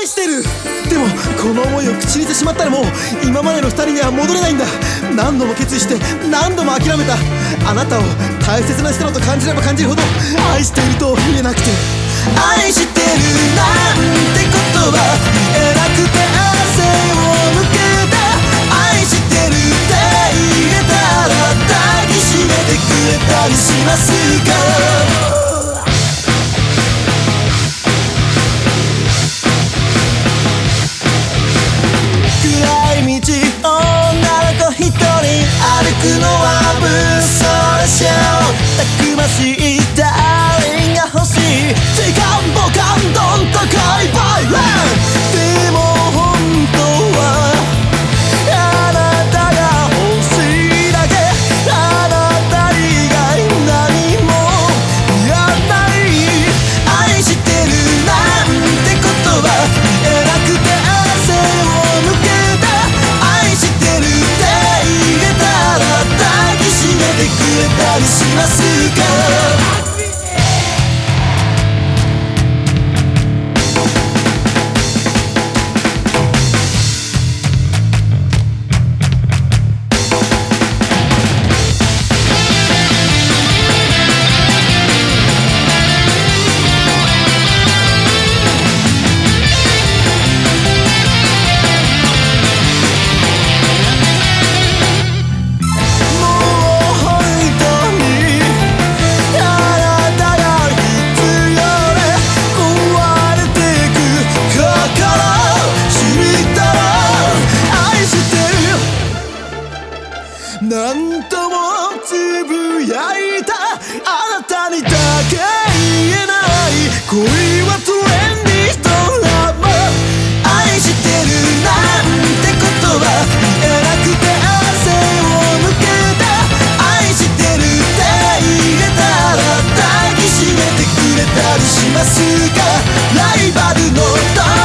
してる。でもこの思いを口にしてしまったらもう今までの二人には戻れないんだ。何度も決意して何度も諦めた。あなたを大切な人だと感じれば感じるほど愛していると言えなくて、愛してるなんて言葉言えなくて汗を抜けた。愛してるって言えたら抱きしめてくれたりしますか。歩くのは無双でしょう。たくましいダーリンが欲しい。時間ボカンドン高いバイレン。でも本当はあなたが欲しいだけ。あなた以外何もいらない。愛してるなんて言葉言えなくて汗を抜けた。愛してるって言えた抱きしめてくれたりしますか。なんともつぶやいたあなたにだけ言えない恋はトレンディードラマ。愛してるなんて言葉言えなくて汗を抜けた。愛してるって言えたら抱きしめてくれたりしますか。ライバルの